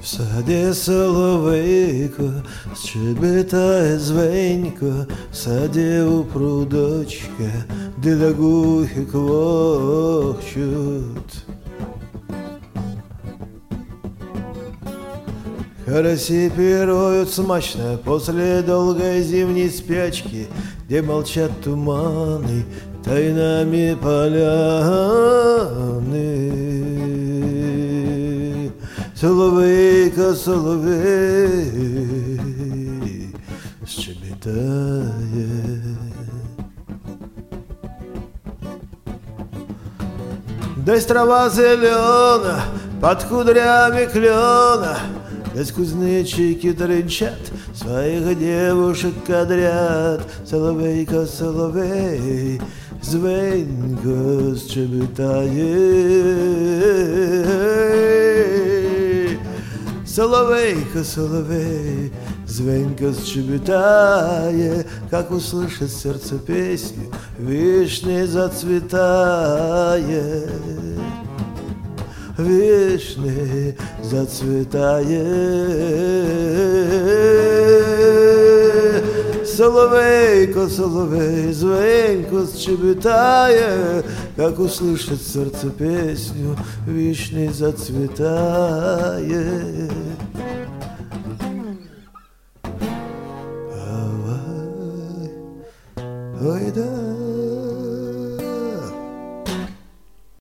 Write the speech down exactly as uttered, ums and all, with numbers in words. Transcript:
саді соловейко, щебетає звенько, в саді у прудочке, де лягухи квохчуть. Караси пируют смачно после долгой зимней спячки, где молчат туманы, тайнами поляны. Соловейка, соловей, щебетает. Десь трава зелена, под кудрями клена, десь кузнечики трынчат, своих девушек кадрят. Соловейка, соловей, звенько щебетає. Соловейка, соловей, звенько щебетає, как услышит сердце песню, вишней зацветает. Вишни зацветає. Соловейко, соловей, звенько щебетає, как услышит сердце песню, вишни зацветає. Ой, ой, да.